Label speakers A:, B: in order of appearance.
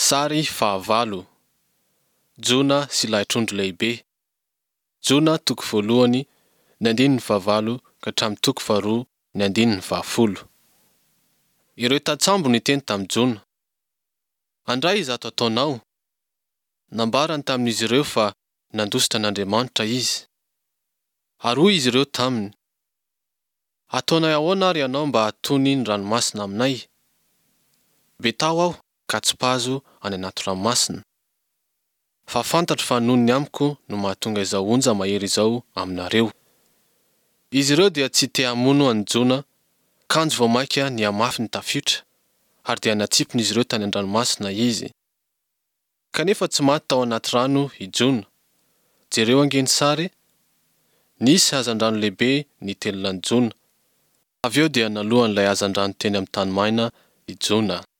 A: Sary fahavalo. Jona sy lahitr'ondro lehibe. Jona toko voalohany ny andininy fahavalo ka hatramin'ny toko faharoa ny andininy fahafolo. Ireo tantsambo niteny tamin'i Jona: "Handray izato ataonao." Nambarany tamin'izy ireo fa nandositra an'Andriamanitra izy. Ary hoy izy ireo taminy: "Ataonay ahoana ary ianao mba hatony ny ranomasina aminay? Betao aho ka tsy mpahazo any anaty ranomasina. Fa fantatro fa nohon'ny amiko no mahatonga izao onja mahery izao aminareo." Izy ireo dia tsy te hamono an'i Jona, kanjo vao maika ny hamafy ny tafiotra, ary dia natsipona izy ireo tany an-dranomasina izy. Kanefa tsy maty tao anaty rano i Jona. Jereo ange ny sary. Nisy hazandrano lehibe nitelonan'i Jona. Avy eo dia naloa an'ilay hazandrano teny amin'ny tany maina i Jona.